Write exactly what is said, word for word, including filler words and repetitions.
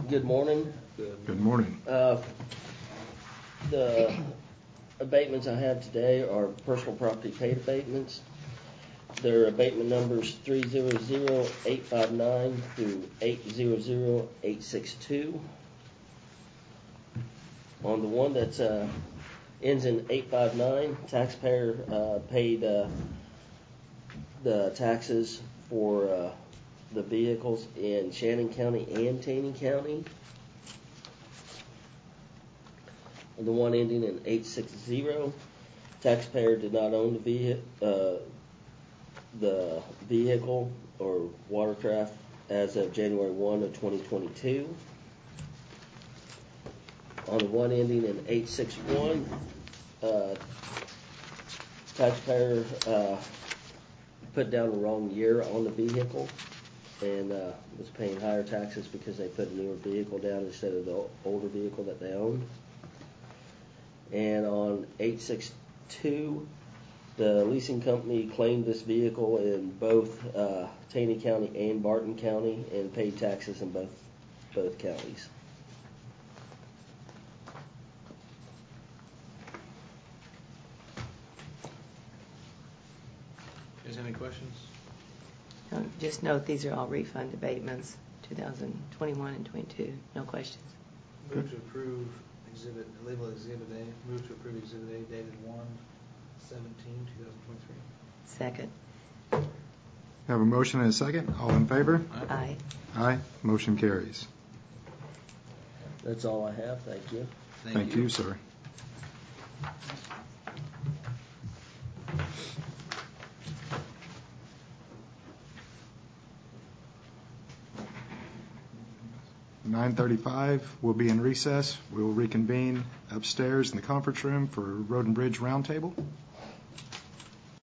Good morning. Good morning. Uh, the abatements I have today are personal property paid abatements. Their abatement numbers three hundred eight five nine through eight hundred eight sixty-two. On the one that uh, ends in eight five nine, taxpayer uh, paid uh, the taxes for uh, the vehicles in Shannon County and Taney County. The one ending in eight sixty, taxpayer did not own the vehicle, uh, the vehicle or watercraft as of January first of twenty twenty-two. On the one ending in eight sixty-one, uh, taxpayer uh, put down the wrong year on the vehicle and uh, was paying higher taxes because they put a newer vehicle down instead of the older vehicle that they owned. And on eight sixty-two, the leasing company claimed this vehicle in both uh, Taney County and Barton County and paid taxes in both both counties. Is there any questions? No, just note these are all refund abatements, two thousand twenty-one and twenty-two. No questions. Move to approve exhibit, label exhibit A. Move to approve exhibit A dated one seventeen two thousand twenty-three. Second. Have a motion and a second. All in favor? Aye. Aye. Motion carries. That's all I have. Thank you. Thank, Thank you. you, sir. nine thirty-five, we'll be in recess. We will reconvene upstairs in the conference room for Road and Bridge Roundtable.